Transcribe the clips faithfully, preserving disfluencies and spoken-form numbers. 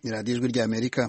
radiyo ijwi rya Amerika.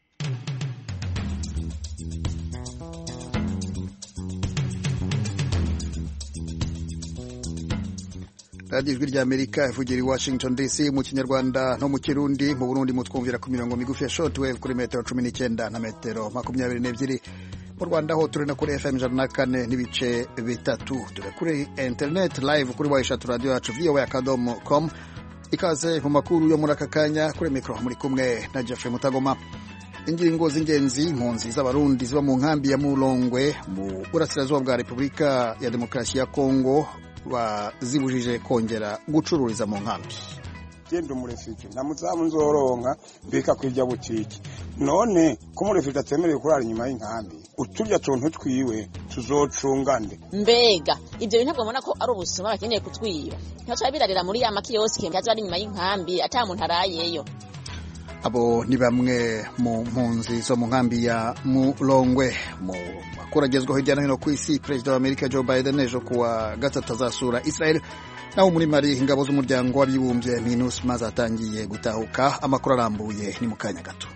radiyo ijwi rya Amerika ivugira i Washington D C mu Kinyarwanda no mu Kirundi. Mu Burundi mutwumvira ku mirongo migufi ya shortwave kuri metero cumi n'icyenda na metero makumyabiri n'ebyiri. Mu Rwanda ho turi na kuri F M ijana na kane n'ibice bitatu. Turi kuri internet live kuri wayishatu radio yacu v o a akadomo com. Ikaze mu makuru yo muri aka kanya, kuri mikro muri kumwe na Jeffrey Mutagoma. Ingingo z'ingenzi impunzi z'abarundi ziba mu nkambi ya Mulongwe mu burasirazuba bwa Repubulika ya Demokarasi ya Kongo bazibujije kongera gucururiza mu nkambi. Genda umurefiki na muzamu nzoronka mbika kwirya butiki none ko umurefiki atemereye kurara inyuma y'inkambi uturya tuntu twiwe tuzocungande. Mbega ibyo bintu ntabwo ko ari ubusuma bakeneye kutwiba, ntaca birarira muri ya makiyosike mbaza ari inyuma y'inkambi ata muntu arayeyo. Abo ni bamwe mu mpunzi zo mu nkambi ya Mulongwe. Mu makuru agezweho hirya no hino ku isi, Perezida wa Amerika Joe Biden ejo kuwa gatatu azasura Israel. Naho muri Mali ingabo z'umuryango w'abibumbye MINUSMA zatangiye gutahuka. Amakuru arambuye ni mu kanya gato.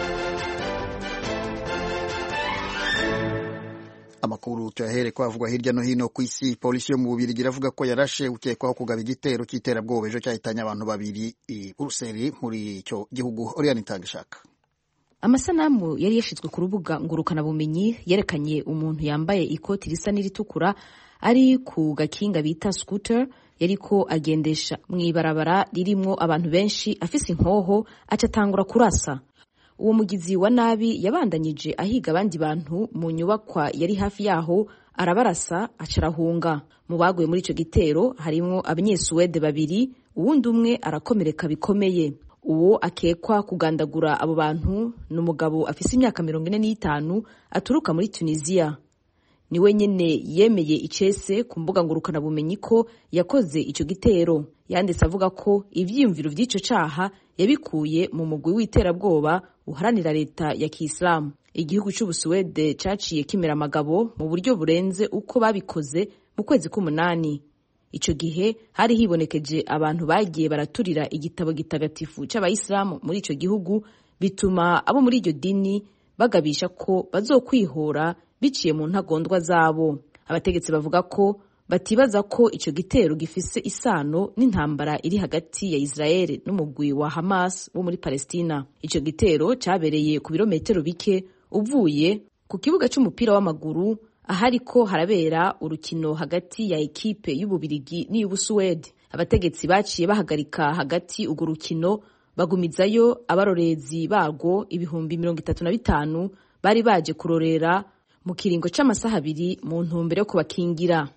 Amakuru tuyahere kwavugwa hirya no hino ku isi. Polisi yo mu Bubiligi iravuga ko yarashe ukekwaho kugaba igitero cy'iterabwoba ejo cyahitanye abantu babiri i Buruseli muri icyo gihugu. Oriane Itangishaka. Amasanamu yari yashizwe ku rubuga ngurukana bumenyi yerekanye umuntu yambaye ikoti risa n'iritukura ari ku gakinga bita scooter yariko agendesha mw'ibarabara ririmwo abantu benshi, afise inkoho acatangura kurasa. Uwo mugizi wa nabi yabandanyije ahiga abandi bantu mu nyubakwa yari hafi yaho, arabarasa acarahunga. Mu baguye muri ico gitero harimwo abanyesuwede babiri, uwundi umwe arakomereka bikomeye. Uwo akekwa kugandagura abo bantu n'umugabo afise imyaka mirongo ine n'itanu aturuka muri Tunisia. Niwe nyene yemeye icese ku mbuga ngurukana bumenyi ko yakoze ico gitero. Yanditse avuga ko ivyiyumviro vy'ico caha yabikuye mu mugwi w'iterabwoba uharanira leta ya Kiislamu. Igihugu c'Ubusuwede caciye kimera amagabo mu buryo burenze uko babikoze mu kwezi k'umunani. Ico gihe hari hibonekeje abantu bagiye baraturira igitabo gitagatifu c'abayisilamu muri ico gihugu, bituma abo muri iryo dini bagabisha ko bazokwihora biciye mu ntagondwa zabo. Abategetsi bavuga ko batibaza ko ico gitero gifise isano n'intambara iri hagati ya Israel n'umugwi wa Hamas wo muri Palestina. Ico gitero cabereye ku birometero bike uvuye ku kibuga c'umupira w'amaguru ahariko harabera urukino hagati ya ekipe y'Ububiligi n'iy'Ubusuwede. Abategetsi baciye bahagarika hagati urwo rukino bagumizayo abarorezi barwo ibihumbi mirongo itatu na bitanu bari baje kurorera mu kiringo c'amasaha abiri mu ntumbero yo kubakingira.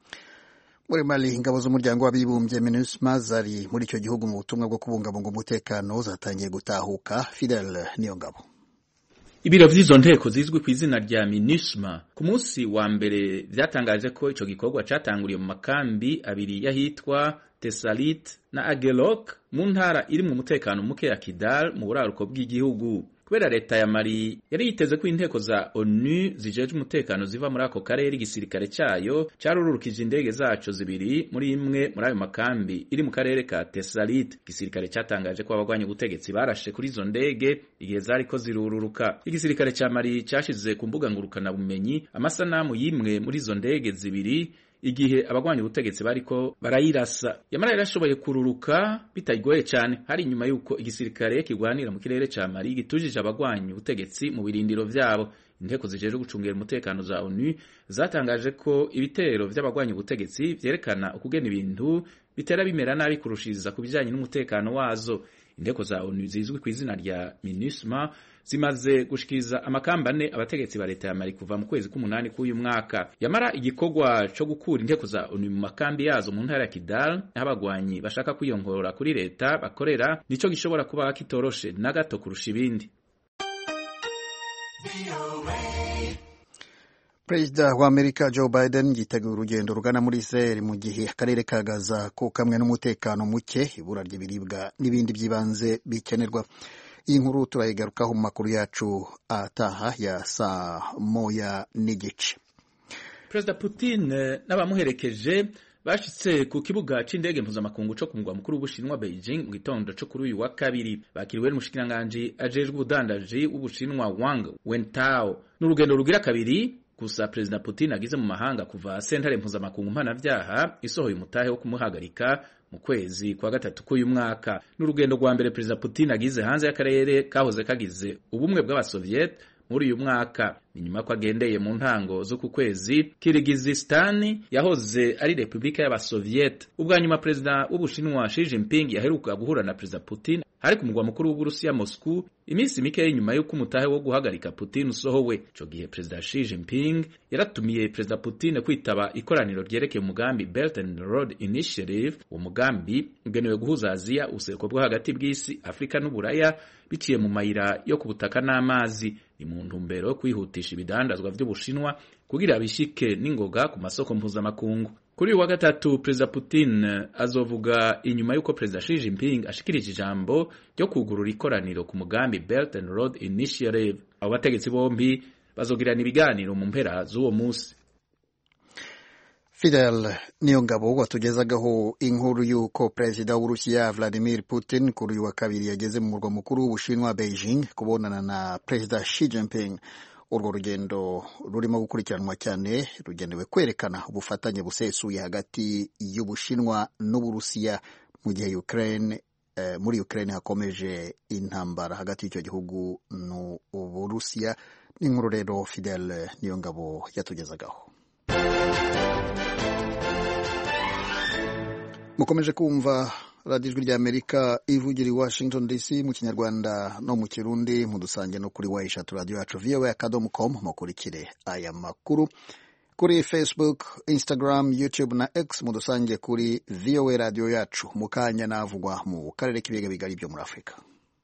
Muri Mali ingabo z'umuryango w'abibumbye MINUSMA zari muri icyo gihugu mu butumwa bwo kubungabunga umutekano zatangiye gutahuka. Fidel Niyongabo. Ibiro vy'izo nteko zizwi ku izina rya MINUSMA ku munsi wa mbere vyatangaje ko ico gikorwa catanguriye mu makambi abiri yahitwa Tessalit na Agelok mu ntara iri mu mutekano muke ya Kidal mu buraruko bw'igihugu. Kubera leta ya Mali yari yiteze ko inteko za ONU zijeje umutekano ziva muri ako karere, igisirikare cayo carururukije indege zaco zibiri muri imwe muri ayo makambi iri mu karere ka Tessalit. Igisirikare catangaje ko abagwanya ubutegetsi barashe kuri izo ndege igihe zariko zirururuka. Igisirikare ca Mali cashize ku mbuga ngurukana bumenyi amasanamu y'imwe muri izo ndege zibiri igihe abagwanya ubutegetsi bariko barayirasa. Yamara yarashoboye kururuka bitagoye cyane, hari nyuma yuko igisirikare kigwanira mu kirere ca Mali gitujije abagwanya ubutegetsi mu birindiro vyabo. Inteko zijeje gucungera umutekano za ONU zatangaje ko ibitero vy'abagwanya ubutegetsi vyerekana ukugena ibintu bitera bimera nabi kurushiriza ku bijanye n'umutekano wazo. Inteko za ONU zizwi ku izina rya MINUSMA zimaze gushikiriza amakambane abategetsi ba leta ya Mali kuva mu kwezi k'umunani k'uyu mwaka. Yamara igikorwa co gukura inteko za ONU mu makambi yazo mu ntara ya Kidal n'abagwanyi bashaka kwiyongora kuri leta bakorera nico gishobora kuba kitoroshe na gato kurusha ibindi. Perezida wa Amerika Joe Biden yiteguye urugendo rugana muri Israel mu gihe akarere ka Gaza ko kamwe n'umutekano muke, ibura ry'ibiribwa n'ibindi by'ibanze bikenerwa. Iyi nkuru turayigarukaho mu makuru yacu ataha ya saa moya n'igice. Perezida Putin n'abamuherekeje bashitse ku kibuga c'indege mpuzamakungu co ku mugwa mukuru w'Ubushinwa Beijing mu gitondo co kuri uyu wa kabiri. Bakiriwe n'umushikiranganji ajejwe ubudandaji w'Ubushinwa Wang Wentao. N'urugendo rugira kabiri gusa Perezida Putin agize mu mahanga kuva sentare mpuzamakungu mpanavyaha isohoye umutahe wo kumuhagarika mu kwezi kwa gatatu k'uyu mwaka. N'urugendo rwa mbere Perezida Putin agize hanze y'akarere kahoze kagize ubumwe bw'abasoviet muri uyu mwaka. Ni nyuma ko agendeye mu ntango zo ku kwezi Kyrgyzstan yahoze ari Republika y'Abasoviet. Ubwa nyuma Perezida w'Ubushinwa Xi Jinping yaheruka guhura na Perezida Putin hari ku mugwa mukuru w'Uburusiya Moscow iminsi mike nyuma y'uko umutahe wo guhagarika Putin usohowe. Ico gihe Perezida Xi Jinping yaratumiye Perezida Putin kwitaba ikoraniro ryerekeye umugambi Belt and Road Initiative. Uwo mugambi ugenewe guhuza Aziya, ubuseruko bwo hagati bw'isi, Afrika n'Uburaya biciye mu mayira yo ku butaka n'amazi. Ni mu ntumbero yo kwihutisha ibidandazwa vy'Ubushinwa kugira bishike n'ingoga ku masoko mpuzamakungu. Kuri uyu wa gatatu Perezida Putin azovuga inyuma y'uko Perezida Xi Jinping ashikirije ijambo ryo kugurura ikoraniro ku mugambi Belt and Road Initiative. Abo bategetsi bombi bazogirana ibiganiro mu mpera z'uwo musi. Fidel Niyongabo watugezagaho inkuru y'uko Perezida w'Urusiya Vladimir Putin kuri uyu wa kabiri yageze mu murwa mukuru w'Ubushinwa Beijing kubonana na Perezida Xi Jinping. Urwo rugendo rurimo gukurikiranwa cyane rugenewe kwerekana ubufatanye busesuye hagati y'Ubushinwa n'Uburusiya mu gihe Ukraine eh, muri Ukraine hakomeje intambara hagati y'icyo gihugu n'Uburusiya. N'inkuru rero Fidel Niyongabo yatugezagaho. Mukomeje kumva Radio Ijwi ry'Amerika ivugira i Washington D C mu Kinyarwanda no mu Kirundi. Mudusange no kuri wayishatu radio yacu v o a dot com. Mukurikire aya makuru kuri Facebook, Instagram, YouTube na X. Mudusange kuri V O A radio yacu. Mukanya navugwa mu karere k'ibiyaga bigari byo muri Afrika.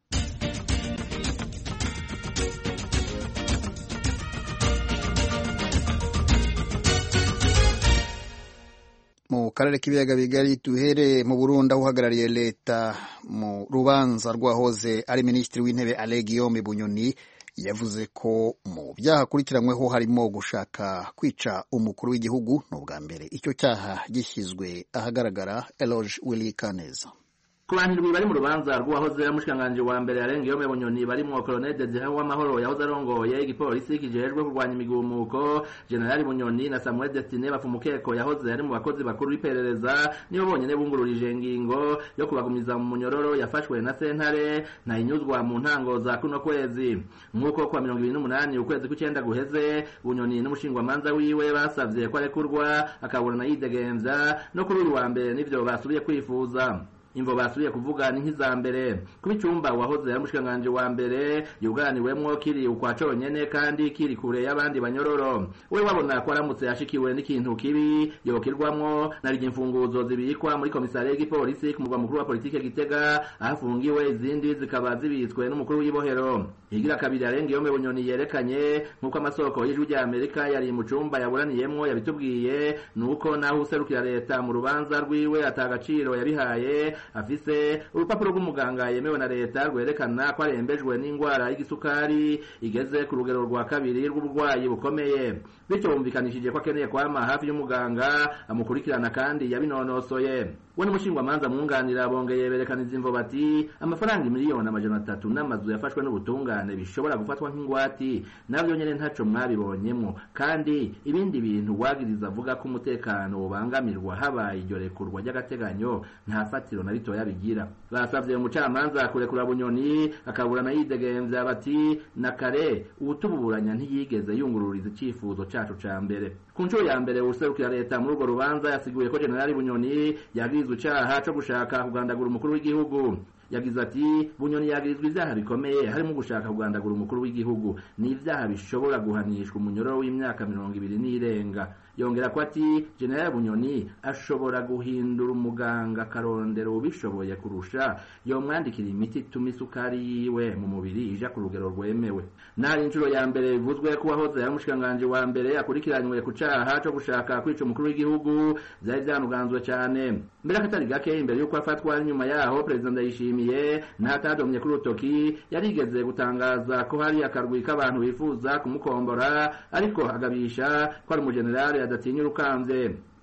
Mu karere k'ibiyaga bigari tuhere mu Burundi aho uhagarariye leta mu rubanza rwahoze ari Minisitiri w'Intebe Alain Guillaume Bunyoni yavuze ko mu byaha akurikiranyweho harimo gushaka kwica umukuru w'igihugu. n'ubwa mbere icyo cyaha gishyizwe ahagaragara. Eloge Willy Kaneza. Ku bantu bari mu rubanza rw'uwahoze ari umushikiranganji wa mbere Alain Guillaume Bunyoni barimo Colonel Desire Uwamahoro yahoze arongoye igipolisi kijejwe kurwanya imigumuko, General Bunyoni na Samuel Destine Bafumukeko yahoze ari mu bakozi bakuru b'iperereza nibo bonyene bungururije ingingo yo kubagumiza mu munyororo yafashwe na sentare na inyuzwa mu ntango za kuno kwezi. Nk'uko kwa mirongo ibiri n'umunani ukwezi kw'icenda guheze Bunyoni n'umushingwamanza wiwe basavye ko arekurwa akaburana yidegemvya, no kuri uyu wa mbere nivyo basubiye kwifuza. Imvo basubiye kuvuga ni nk'izambere kuba icumba wahoze ari umushikiranganji wa mbere yuganiwemwo kiri ukwa conyene kandi kiri kure y'abandi banyororo. We wabona ko aramutse yashikiwe n'ikintu kibi yokirwamwo narije imfunguzo zibikwa muri komisariya y'igipolisi ku mugwa mukuru wa politike Gitega ahafungiwe, izindi zikaba zibitswe n'umukuru w'ibohero. Higira kabiri Alain Guillaume Bunyoni yerekanye nk'uko amasoko y'Ijwi ry'Amerika yari mu cumba yaburaniyemwo yabitubwiye, nuko naho userukira leta mu rubanza rwiwe atagaciro yabihaye afise urupapuro rw'umuganga yemewe na leta rwerekana ko arembejwe n'ingwara y'igisukari igeze ku rugero rwa kabiri rw'uburwayi bukomeye. Bityo bumvikanishije ko akeneye kwama hafi y'umuganga amukurikirana kandi yabinonosoye. We n'umushingwamanza mwunganira bongeye berekaniza imvo bati amafaranga miliyoni amajana atatu n'amazu yafashwe n'ubutungane bishobora gufatwa nk'ingwati navyo nyene ntaco mwabibonyemwo, kandi ibindi bintu wagiriza avuga ko umutekano ubangamirwa habaye iryo rekurwa ry'agateganyo nta fatiro na ritoya bigira. Basavye umucamanza kurekura Bunyoni akaburana yidegemvya bati na kare ubutuburanya ntiyigeze yungururiza icifuzo cacu ca mbere. Ku nshuro ya mbere userukira leta muri urwo rubanza yasiguye ko General Bunyoni yagirizwe icaha co gushaka kugandagura umukuru w'igihugu. Yagize ati Bunyoni yagirizwa ivyaha bikomeye harimo gushaka kugandagura umukuru w'igihugu, ni ivyaha bishobora guhanishwa umunyororo w'imyaka mirongo ibiri n'irenga. Yongera ko ati General Bunyoni ashobora guhindura umuganga karondero ubishoboye kurusha yomwandikira imiti ituma isukari yiwe mu mubiri ija ku rugero rwemewe. Nari inshuro ya mbere bivuzwe ko wahoze ari umushikiranganji wa mbere akurikiranywe ku caha co gushaka kwica umukuru w'igihugu vyari vyanuganzwe cane. Mbere akatari gake imbere yuko afatwa nyuma yaho President Ndayishimiye ntatadomye kuri utoki yarigeze gutangaza ko hari akarwi k'abantu bifuza kumukombora, ariko agabisha ko ari umugenerali adatinya urukamvye.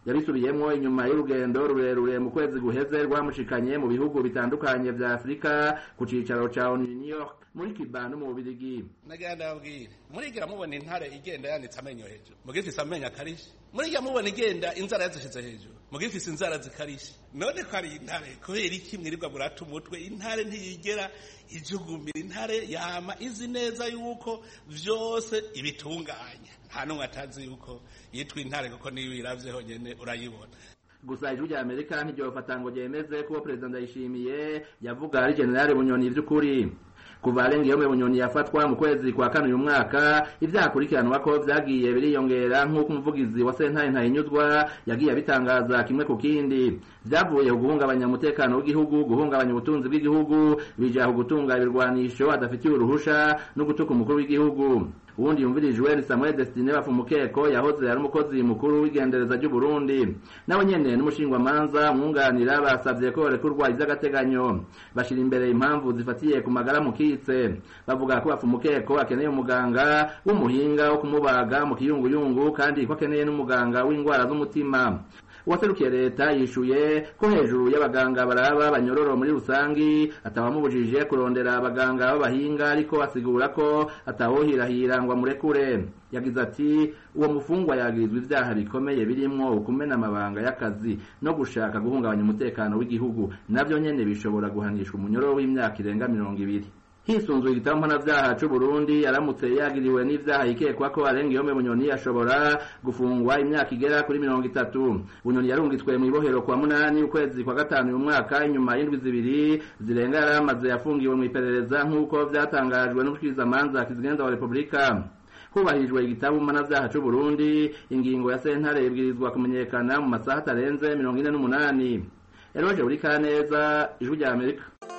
yabisubiyemwo inyuma y'urugendo rurerure mu kwezi guheze rwamushikanye mu bihugu bitandukanye vya Afrika ku cicaro ca O N U New York muri Cuba no mu Bubiligi. Nagenda abwira murigira mubona intare igenda yanitse amenyo hejuru mugifise amenyo akarishe murigira mubona igenda inzara yazishize hejuru mugifise inzara zikarishe none ko ari intare kubera iki mwirirwa murata umutwe intare ntiyigera ijugumira intare yama izi neza yuko vyose ibitunganya nta numwe atazi yuko yitwa intare kuko niyo iravye honyene urayibona. Gusa ijwi rya Amerika ntiryofata ngo ryemeze ko Perezida Ndayishimiye yavuga ari General Bunyoni vy'ukuri. Kuva Arengiyome Bunyoni yafatwa mu kwezi kwa kane uyu mwaka ivyakurikiranwa ko vyagiye biriyongera nk'uko umuvugizi wa sentare Ntahinyuzwa yagiye abitangaza kimwe ku kindi. Vyavuye guhungabanya umutekano w'igihugu, guhungabanya ubutunzi bw'igihugu, bija gutunga ibirwanisho adafitiye uruhusha no gutuka umukuru w'igihugu. Uwundi yumvirijwe ni Samuel Destine Bafumukeko yahoze ari umukozi mukuru w'igendereza ry'u Burundi. Nawe nyene n'umushingwa manza mwunganira basavye ko rekurwa ivy'agateganyo. Bashira imbere impamvu zifatiye ku magara mukitse. Bavuga ko Bafumukeko akeneye umuganga w'umuhinga wo kumubaga mu kiyunguyungu kandi ko akeneye n'umuganga w'indwara z'umutima. Uwaserukiye leta yishuye ko hejuru y'abaganga baraba banyororo muri rusangi atawamubujije kurondera abaganga b'abahinga ariko asigura ko atawohirahira ngo amurekure. Yagize ati uwo mufungwa yagirizwa ivyaha bikomeye birimwo ukumena amabanga y'akazi no gushaka guhungabanya umutekano w'igihugu navyo nyene bishobora guhanishwa umunyororo w'imyaka irenga mirongo ibiri. Hisunzwe igitabo mpanavyaha c'u Burundi aramutse yagiriwe n'ivyaha ikekwa ko Arengiyome Bunyoni ashobora gufungwa imyaka igera kuri mirongo itatu. Bunyoni yarungitswe mu ibohero kwa munani ukwezi kwa gatanu uyu mwaka inyuma y'indwi zibiri zirenga yaramaze yafungiwe mu iperereza nk'uko vyatangajwe n'umushikirizamanza Kizigenza wa Republika. Hubahirijwe igitabo mpanavyaha c'u Burundi ingingo ya sentare ibwirizwa kumenyekana mu masaha atarenze mirongo ine n'umunani. Eroje uri Kaneza, Ijwi rya Amerika.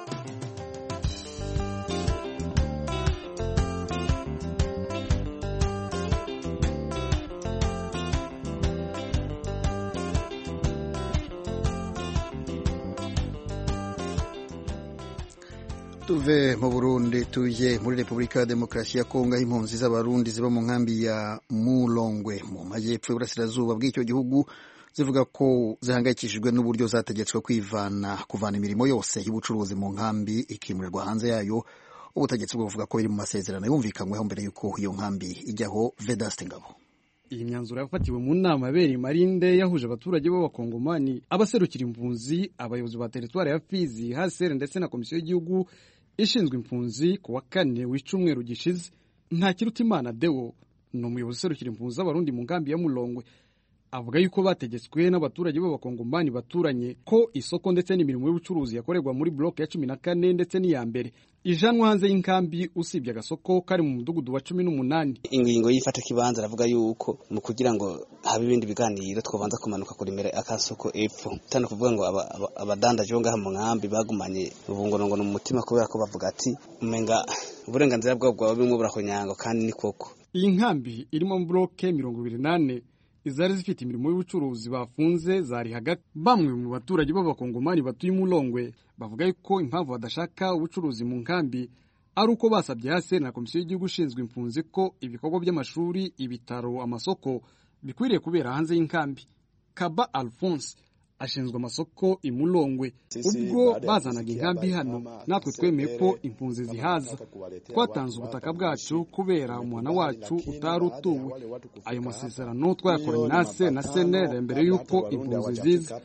Tuve mu Burundi tuje muri Republika ya Demokarasi ya Kongo impunzi z'abarundi ziba mu nkambi ya Mulongwe mu majyepfo y'uburasirazuba bw'icyo gihugu zivuga ko zihangayikishijwe n'uburyo zategetswe kwivana kuvana imirimo yose y'ubucuruzi mu nkambi ikimurirwa hanze yayo. Ubutegetsi buvuga ko biri mu masezerano yumvikanyweho mbere y'uko iyo nkambi ijyaho. Vedaste Ngabo. Iyi myanzuro yafatiwe mu nama yabereye Marinde yahuje abaturage b'abakongomani, abaserukira impunzi, abayobozi ba teritwari ya Fizi, H C R ndetse na komisiyo y'igihugu ishinzwe impunzi ku wa kane w'icumweru gishize. Ntakirutimana Deo ni umuyobozi userukira impunzi z'abarundi mu nkambi ya Mulongwe, avuga yuko bategetswe n'abaturage b'abakongomani baturanye ko isoko ndetse n'imirimo y'ubucuruzi yakorerwa muri block ya cumi na kane ndetse n'iya mbere ijanwa hanze y'inkambi usibye agasoko kari mu mudugudu wa cumi n'umunani. Ingingo y'ifata kibanza ravuga yuko mu kugira ngo habe ibindi biganiro twobanza kumanuka kuri mere akasoko epfo tano kuvuga ngo abadandaje bo ngaha mu nkambi bagumanye ubungorongo mu mutima kubera ko bavuga ati umenga uburenganzira bwabo bwawe bimwe burakonyanga kandi ni koko. Iyi nkambi irimo block mirongo ibiri nane izari zifite imirimo y'ubucuruzi bafunze zari hagati. Bamwe mu baturage b'abakongomani batuye Mulongwe bavuga yuko impamvu badashaka ubucuruzi mu nkambi ari uko basabye hase na komisiyo y'igihugu ishinzwe impunzi ko ibikorwa by'amashuri, ibitaro, amasoko bikwiriye kubera hanze y'inkambi. Kaba Alphonse ashinzwe amasoko i Mulongwe. Ubwo bazanaga inkambi hano natwe twemeye ko impunzi zihaza, twatanze ubutaka bwacu kubera umwana wacu utari utuwe. Ayo masezerano twayakoranye na A C R na C N R mbere yuko impunzi ziza.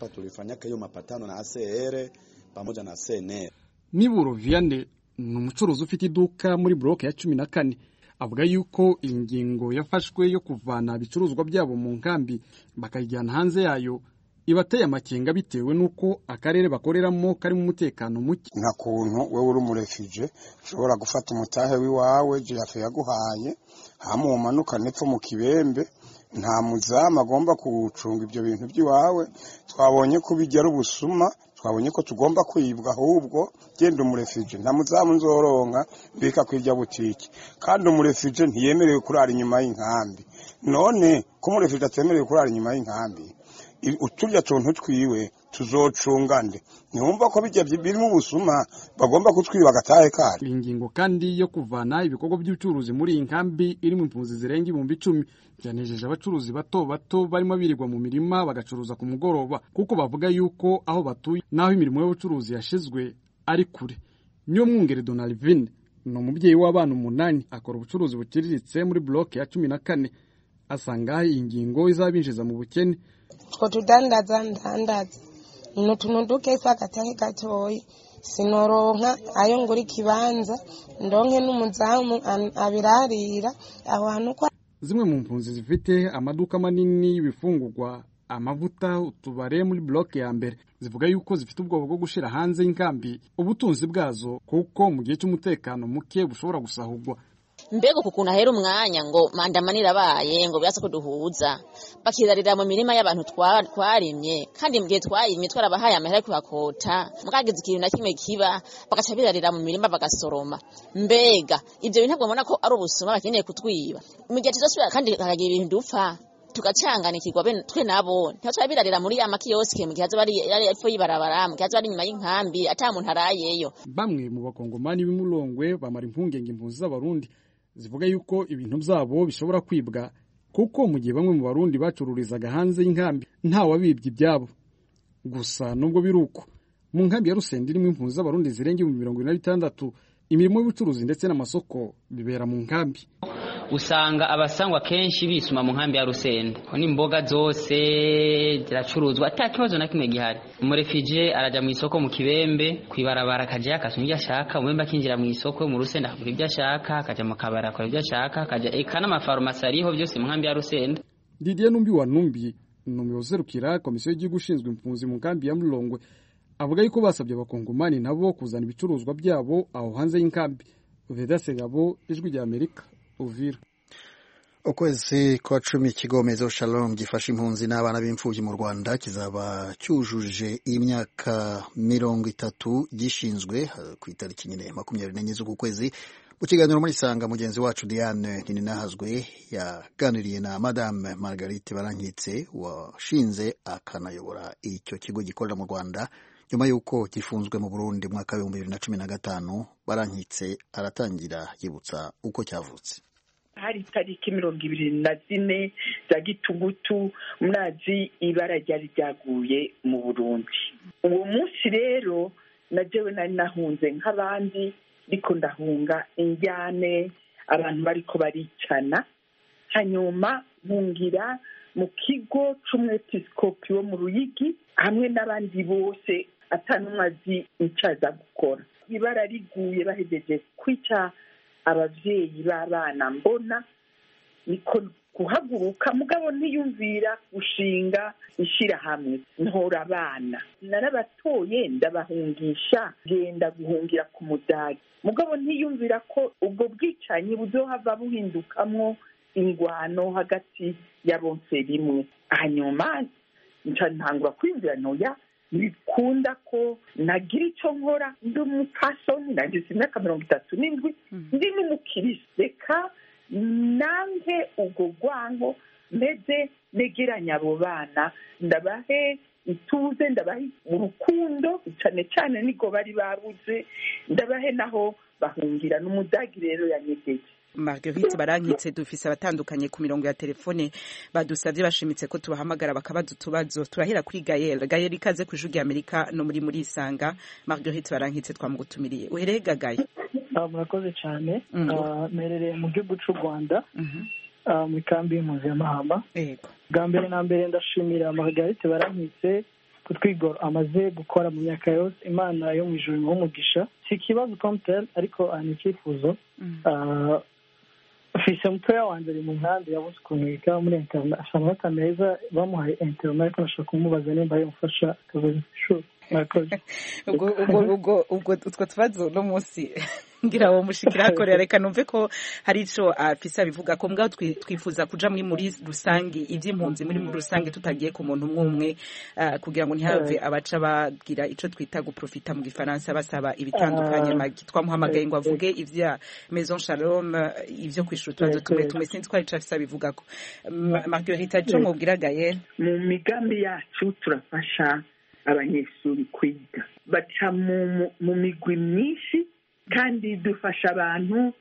Miburo Vianney ni umucuruzi ufite iduka muri block ya cumi na kane, avuga yuko iyi ngingo yafashwe yo kuvana ibicuruzwa byabo mu nkambi bakayijyana hanze yayo ibateye amakenga bitewe nuko akarere bakoreramo kari mu mutekano muke. Nta kuntu wewe uri umurefije ushobora gufata umutahe wiwawe jirafe yaguhaye hamu umanuka nepfo mu kibembe, nta muzama agomba kucunga ibyo bintu by'iwawe. Twabonye ko bijya rubusuma, twabonye ko tugomba kwibwa, ahubwo genda umurefije nta muzamu nzoronka mbika kwirya butiki, kandi umurefije ntiyemerewe kurara inyuma y'inkambi. None ko umurefije atemerewe kurara inyuma y'inkambi, uturya tuntu twiwe tuzocunga nde ntiwumva ko bijya birimo ubusuma bagomba kutwiba agatahe kari. Iyi ngingo kandi yo kuvana ibikorwa by'ubucuruzi muri iyi nkambi iri mu impunzi zirenga ibihumbi icumi byanejeje abacuruzi bato bato barimo birirwa mu mirima bagacuruza ku mugoroba kuko bavuga yuko aho batuye naho imirimo y'ubucuruzi yashizwe ari kure. Niyo mwungere Donalvin ni umubyeyi w'abana umunani akora ubucuruzi buciriritse muri bloke ya cumi na kane asanga iyi ngingo izabinjiza mu bukene. Two tudandaza ndandaza nutuntu duke agatahe gatoyi sinoronka ayo ngura ikibanza ndonke n'umuzamu abirarira aho hantu kwa. Zimwe mu mpunzi zifite amaduka manini y'ibifungurwa amavuta utubare muri bloke ya mbere zivuga yuko zifite ubwoba bwo gushira hanze y'inkambi ubutunzi bwazo kuko mu gihe cy'umutekano muke bushobora gusahurwa. Mbego kukuntu ahera umwanya ngo mandamanira baye ngo byase ko duhuza bakirarira mu mirima y'abantu twarimye kandi mu gihe twayimye twarabahaye amahera kubakota mukagize ikintu na kimwe kiba bagaca birarira mu mirima bagasoroma. Mbega ibyo bintu ntabwo mbona ko ari ubusuma bakeneye kutwiba mu gihe tuzosubira kandi hakagira ibintu dupfa tugacanganikirwa ben twe nabo ntacho birarira muri ya makiyosike mu gihe aza bari epfo yibarabara mu gihe aza bari nyuma y'inkambi ata muntu arayeyo. Bamwe mu bakongomani b'imulongwe bamara impungenge impunzi z'abarundi zivuga yuko ibintu byabo bishobora kwibwa kuko mu gihe bamwe mu barundi bacururizaga hanze y'inkambi nta wabibye ibyabo. Gusa nubwo biruko mu nkambi ya Rusende irimo impunzi z'abarundi zirenga mu mirongo ine na bitandatu imirimo y'ubucuruzi ndetse n'amasoko bibera mu nkambi. Usanga abasangwa kenshi bisuma mu nkambi ya Rusende ni imboga zose ziracuruzwa ata kibazo na kimwe gihari. Umurefugee araja mu isoko mu Kibembe kwibarabara kaje akasumye ibyo ashaka umwemba kinjira mu isoko mu Rusende akora ibyo ashaka akaja mu kabara akora ibyo ashaka akaja ekana amafarumasi ariho byose mu nkambi ya Rusende. Didier Numbi wa Numbi n'umuyozerukira komisiyo y'igihugu ishinzwe impunzi mu nkambi ya Mulongwe avuga yuko basabye abakongomani nabo kuzana ibicuruzwa byabo aho hanze y'inkambi. Veda Segabo, Ijwi rya Amerika, Uvira. Ukwezi kwa cumi ikigo Mezo Shalom gifasha impunzi n'abana b'imfubyi mu Rwanda kizaba cyujuje imyaka mirongo itatu gishinzwe ku itariki nyine makumyabiri n'enye z'uku kwezi. Mu kiganiro muri Sanga mugenzi wacu Diane Ninahazwe yaganiriye na Madame Marguerite Barankitse washinze akanayobora icyo kigo gikorera mu Rwanda nyuma yuko gifunzwe mu Burundi mu mwaka wa bibiri na cumi na gatanu. Barankitse aratangira yibutsa uko cyavutse. Hari tariki mirongo ibiri na zine za Gitugutu murazi ibara ryari ryaguye mu Burundi. Uwo munsi rero najewe nari nahunze nk'abandi ariko ndahunga injyane abantu bariko baricana hanyuma ntungira mu kigo c'umwepiskopi wo mu Ruyigi hamwe n'abandi bose atanumwazi icaza gukora. Ibara riguye bahejeje kwica abavyeyi b'abana mbona niko kuhaguruka mugabo ntiyumvira gushinga ishira hamwe ntora abana narabatoye ndabahungisha genda guhungira ku Mudage mugabo ntiyumvira ko ubwo bwicanyi buzohava buhindukamwo ingwano hagati ya bonse rimwe. Hanyuma nca ntangura kwiyumvira noya bikunda ko nagira icyo nkora ndi umupasoni nagize imyaka mirongo itatu n'indwi ndi n'umukirisi reka nange ubwo rwango meze negeranya abo bana ndabahe ituze ndabahe urukundo cyane cyane niko bari babuze ndabahe naho bahungira n'umudagi rero yanyegeje. Marguerite Barankitse dufise abatandukanye ku mirongo ya telefone badusavye bashimitse ko tubahamagara bakabaza utubazo. Turahera kuri Gael. Gael ikaze ku Ijwi rya Amerika no muri muri Isanga. Marguerite Barankitse twamugutumiriye. Uhereye Gael. Murakoze cyane. Merere mu gihugu cy'u Rwanda. Mu kambi y'impunzi ya Mahama. Yego. Bwa mbere na mbere ndashimira Marguerite Barankitse kutwigora amaze gukora mu myaka yose. Imana yo mu ijuru nk'umugisha. Si ikibazo comptel ariko ani cyifuzo. Fise mutoya wanje ari mu nkambi yabuze ukuntu yiga muri internet ashaka akameza bamuhaye internet ariko nashaka kumubaza nimba yamufasha akabaza ishuri. ubwo ubwo ubwo utwo tubazo no munsi ngira wo mushikira hakorera reka numve ko hari ico afisa bivuga ko mbwa twifuza kuja muri muri rusangi ivy'impunzi muri muri rusangi tutagiye ku muntu umwe uh, kugira ngo ntihave abaca bagira ico twita guprofita mu gifaransa basaba ibitandukanye magi twamuhamagaye ngo avuge ivya Maison Shalom ivyo kwishura tubazo tumwe tumwe sinzi ko ari ico afisa bivuga ko Marguerite cyo mubwira Gael mu migambi yacu turafasha abanyeshuri kwiga baca mu migwi myinshi kandi dufasha abantu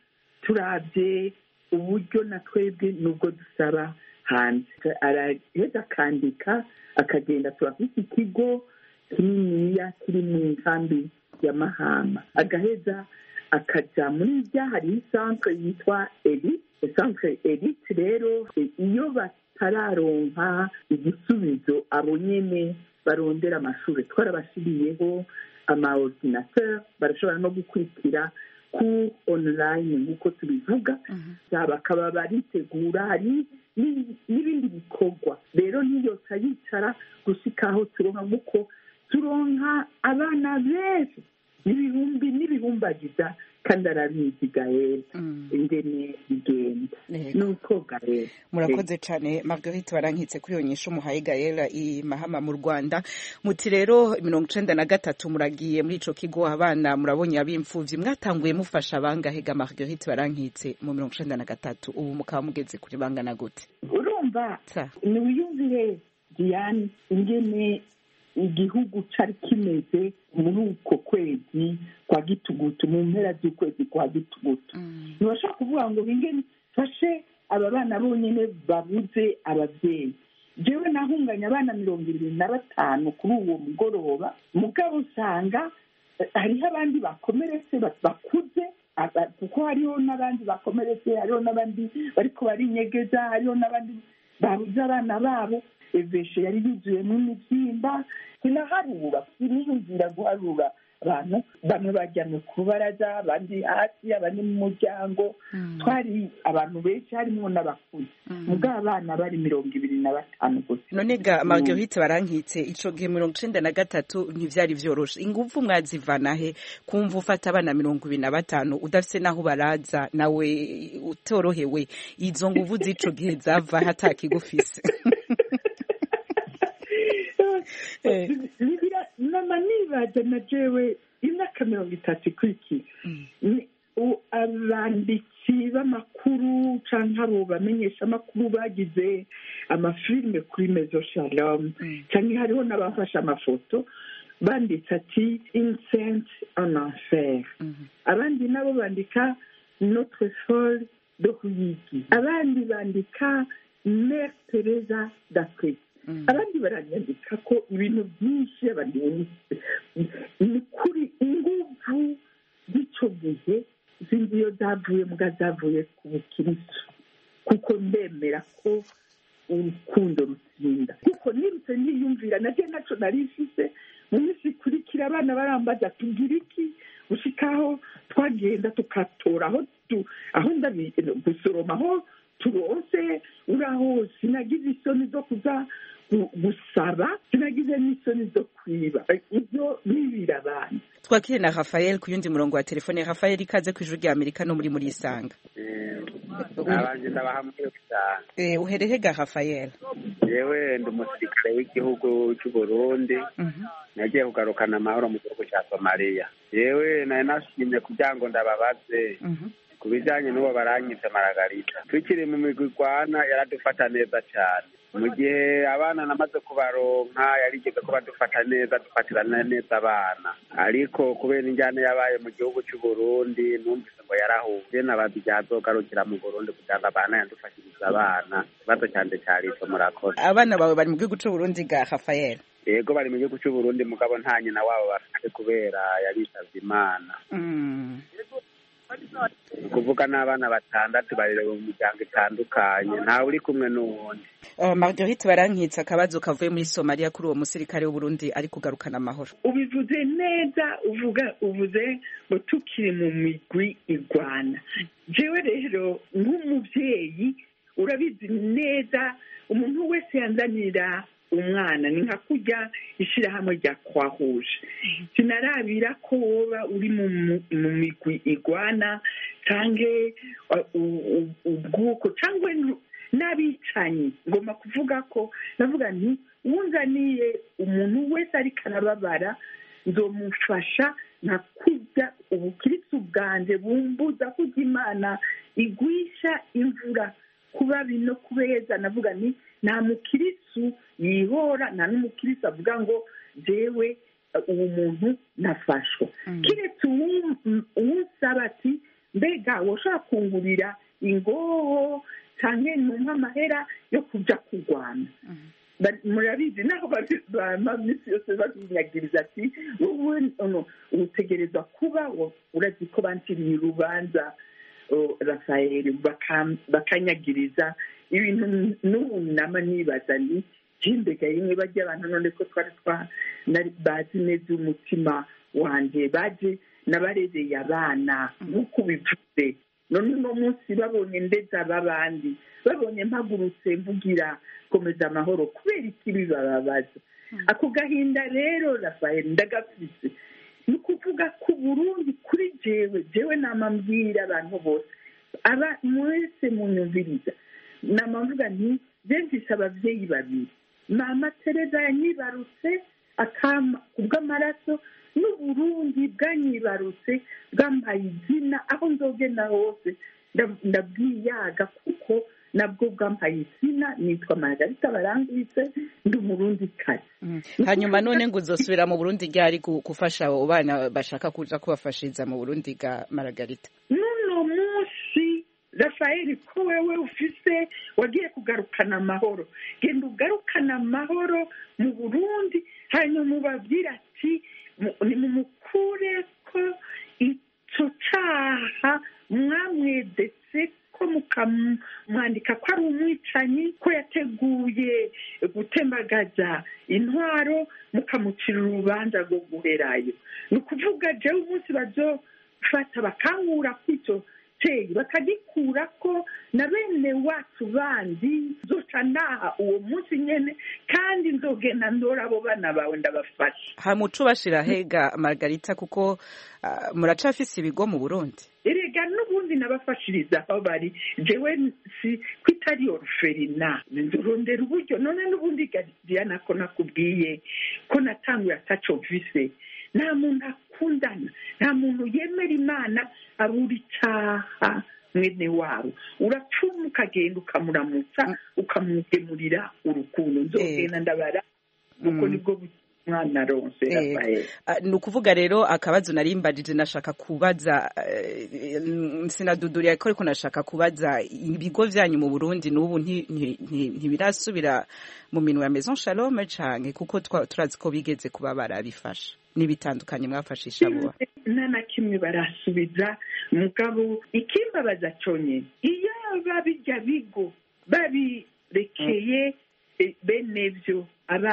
turabye uburyo na twebwe nubwo dusaba hanze araheza akandika akagenda turafite ikigo kininiya kiri mu nkambi ya Mahama agaheza akaja muri rya hari isantre yitwa Elite isantre Elite rero iyo batararonka igisubizo abo nyene barondera amashuri twarabashiriyeho ama ordinateur barashobora no gukurikira ku online nk'uko tubivuga bakaba baritegura hari n'ibindi bikorwa rero niyo tayicara gushikaho turonka nk'uko turonka abana benshi n'ibihumbi n'ibihumbagiza kandi arabizi Gael ingene bigenda nuko Gael murakoze cyane Marguerite Barankitse kuri iyo nyisho muhaye Gael i Mahama mu Rwanda muti rero mirongo icenda na gatatu muragiye muri ico kigo abana murabonye abimfuvyi mwatanguye mufasha abangahe ga Marguerite Barankitse mu mirongo icenda na gatatu ubu mukaba mugeze kuri bangana gute urumva ni wiyumvire Diane ingene igihugu cari kimeze muri uko kwezi kwa gitugutu mu mpera z'ukwezi kwa gitugutu ntibashaka kuvuga ngo ingene fashe aba bana bonyene babuze abavyeyi jewe nahunganya abana mirongo ibiri na batanu kuri uwo mugoroba mugabo usanga hariho abandi bakomeretse bakuze kuko hariho n'abandi bakomeretse hariho n'abandi bariko barinyegeza hariho n'abandi babuze abana babo eveshe yari yuzuyemo imibyimba sinaharura siniyumvira guharura abantu bamwe bajyamye ku baraza abandi hasi abandi mu muryango twari abantu benshi harimo n'abakuze mugabo abana bari mirongo ibiri na batanu gusa none ga Marguerite Barankitse ico gihe mirongo icenda na gatatu ntivyari vyoroshe inguvu mwazivana he kumva ufata abana mirongo ibiri na batanu udafise naho baraza nawe utorohewe izo nguvu z'ico gihe zava hatakigufise nama nibaza na jewe imyaka mirongo itatu ikurikira abanditsi b'amakuru canke abo bamenyesha amakuru bagize amafilime kuri Maison Shalom canke hariho n'abafashe amafoto banditse ati Innocente en enfer abandi nabo bandika Notre Folle de Ruyigi abandi bandika Mère Teresa d'Afrique abandi baranyandika ko ibintu byinshi abandi ni kuri inguvu z'ico gihe zindi iyo zavuye mbwa zavuye ku bukirisu kuko ndemera ko urukundo rutsinda kuko nirutse niyumvira naje naco narifise mu minsi ikurikira abana barambaza tugira iki gushikaho twagenda tukatora aho aho ndabisoroma aho turose uraho sinagize isoni zo kuza gusaba sinagize n'isoni zo kwiba ibyo nibira abantu twakire na Rafael ku yundi murongo wa telefone Rafael ikaze ku ijuru rya Amerika no muri muri isanga abanje ndabahamwe cyane eh uherehe ga Rafael yewe ndi umusirikare w'igihugu cy'u Burundi nagiye kugarukana amahoro mu gihugu cya Somalia yewe naye nashimye kugira ngo ndababaze ku bijyanye n'uwo baranyitse Margarita tukiri mu migwi igwana yaradufata neza cyane mu gihe abana namaze kubaronka yarigeze ko badufata neza dufatirana neza abana ariko kubera injyane yabaye mu gihugu cy'u Burundi numvise ngo yarahuye n'abandi azogarukira mu Burundi kugira ngo abana yadufashirize abana ikibazo cyane cyari icyo murakoze abana bawe bari mu gihugu cy'u Burundi ga Rafael yego bari mu gihugu cy'u Burundi mugabo nta nyina wabo bafite kubera yarisavye Imana kuvuga n'abana batandatu barereba mu miryango itandukanye ntawe uri kumwe n'uwundi Marguerite Barankitse akabazo kavuye muri Somalia kuri uwo musirikare w'u Burundi ari kugarukana amahoro ubivuze neza uvuga uvuze ngo tukiri mu migwi igwana jewe rero nk'umuvyeyi urabizi neza umuntu wese yanzanira umwana ni nka kurya ishirahamwe rya kwahuje sinarabira ko woba uri mu migwi igwana canke ubwuko cyangwa n'abicanyi ngomba kuvuga ko navuga nti wunzaniye umuntu wese ariko arababara nzomufasha nka kurya ubukirisu bwanje bumbuza kurya Imana igwisha imvura kuba bino kubeza navuga ni nta mukirisu yihora nta n'umukirisu avuga ngo jewe uwo muntu nafashwe kiretse uwusaba ati mbega woshobora kungurira ingoho cyangwa numva amahera yo kujya kurwana murabizi naho bama minsi yose babinyagiriza ati wowe utegereza kuba urazi ko banciriye urubanza Rafael bakanyagiriza ibintu n'ubu nama nibaza ni jimbega rimwe bajya abantu none ko twari twa bazi neza umutima wanjye baje nabarezeye abana nk'uko bivuze none uno munsi babonye ndetse ababandi babonye mpagurutse mvugira komeza amahoro kubera ikibi bababaza ako gahinda rero Rafael ndagafise ni ukuvuga ku Burundi kuri jewe jewe namambwira abantu bose aba mwese munyumviriza namamvuga nti mfise abavyeyi babiri mama Tereza yanyibarutse akama kubw'amaraso n'Uburundi bwanyibarutse bwambaye izina aho nzogenda hose ndabwiyaga kuko nabwo bwambaye izina nitwa Margarita Barangwitse ndi umurundi kazi hanyuma none ngo uzosubira mu Burundi ryari gufasha abo bana bashaka kuja kubafashiza mu Burundi ga Margarita nuno munsi Rafael ko wewe ufise wagiye kugarukana amahoro genda ugarukana amahoro mu Burundi hanyuma ubabwira ati ni mumukure ko ico caha mwamwedetse ko mukamwandika ko ari umwicanyi ko yateguye gutembagaza intwaro mukamucira urubanza rwo guherayo ni ukuvuga jewe umunsi bazofata bakankura kw'icyo teri bakagikura ko na bene wacu bandi zoca naha uwo munsi nyene kandi nzogenda ndora abo bana bawe ndabafasha hamucu bashira hega Margarita kuko uh, muracafise ibigo mu Burundi erega n'ubundi nabafashiriza aho bari jewe si kwitari orferina ndurondera uburyo none n'ubundi Diana ko nakubwiye ko natanguye ataco vise nta muntu akundana nta muntu yemera Imana abura icyaha mwene wabo urapfuma ukagenda ukamuramutsa ukamugemurira urukundo nzogenda ndabara kuko nibwo mwana ronse Rafael ni ukuvuga rero akabazo narimbajije nashaka kubaza sinaduduriye ko ariko nashaka kubaza ibigo vyanyu mu Burundi n'ubu ntibirasubira mu minwe ya Maison Shalom canke kuko turazi ko bigeze kuba barabifasha n'ibitandukanye mwafashisha bo nana kimwe barasubiza mugabo ikimbabaza conye iyo babijya bigo babirekeye benevyo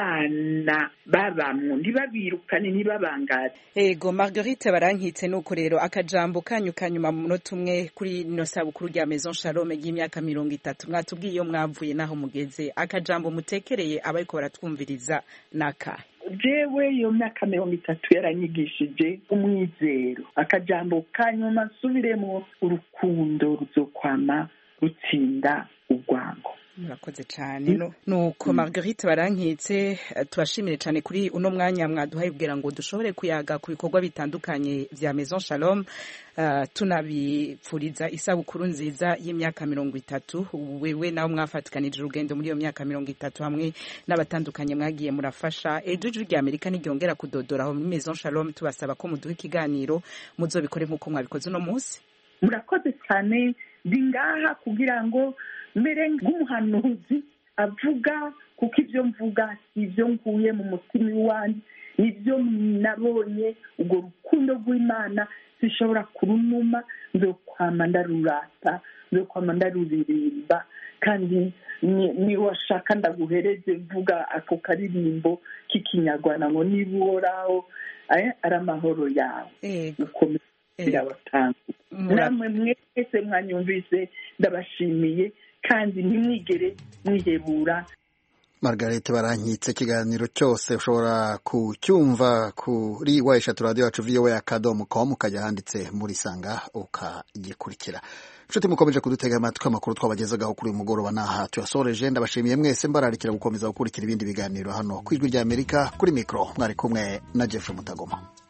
abana babamwe ntibabirukane ntibabangare ego Marguerite Barankitse nuko rero akajambo kanyu kanyuma mu munota umwe kuri no sabukuru rya Maison Shalom y'imyaka mirongo itatu mwatubwiye iyo mwavuye naho mugeze akajambo mutekereye abariko baratwumviriza naka jewe iyo myaka mirongo itatu yaranyigishije umwizero akajambo kanyuma nsubiremo urukundo ruzokwama rutsinda urwango murakoze cyane nuko Marguerite Barankitse tubashimire cyane kuri uno mwanya mwaduhaye kugira ngo dushobore kuyaga ku bikorwa bitandukanye vya Maison Shalom uh, tunabipfuriza isabukuru nziza y'imyaka mirongo itatu wewe nawe mwafatikanije urugendo muri iyo myaka mirongo itatu hamwe n'abatandukanye mwagiye murafasha ejo ijwi rya Amerika n'iryongera kudodora aho muri Maison Shalom tubasaba ko muduha ikiganiro muzobikore nk'uko mwabikoze uno munsi murakoze cyane ndi ngaha kugira ngo mbere nk'umuhanuzi avuga kuko ibyo mvuga si ibyo nkuye mu mutima wanjye nibyo nabonye urwo rukundo rw'Imana zishobora kurunuma nzokwama ndarurata nzokwama ndaruririmba kandi ni washaka ndaguhereze mvuga ako karirimbo k'ikinyarwanda ngo niba uhoraho ari amahoro yawe ukomeza irabatanga namwe mwese mwanyumvise ndabashimiye kandi ntimwigere mwihebura Margarete Barankitse ikiganiro cyose ushobora kucyumva kuri wa eshatu radio yacu voa akadomo com ukajya handitse muri sanga ukagikurikira nshuti mukomeje kudutega amatwi amakuru twabagezagaho kuri uyu mugoroba naha tuyasoreje ndabashimiye mwese mbararikira gukomeza gukurikira ibindi biganiro hano ku ijwi rya Amerika kuri mikro mwari kumwe na Jeff Mutagoma.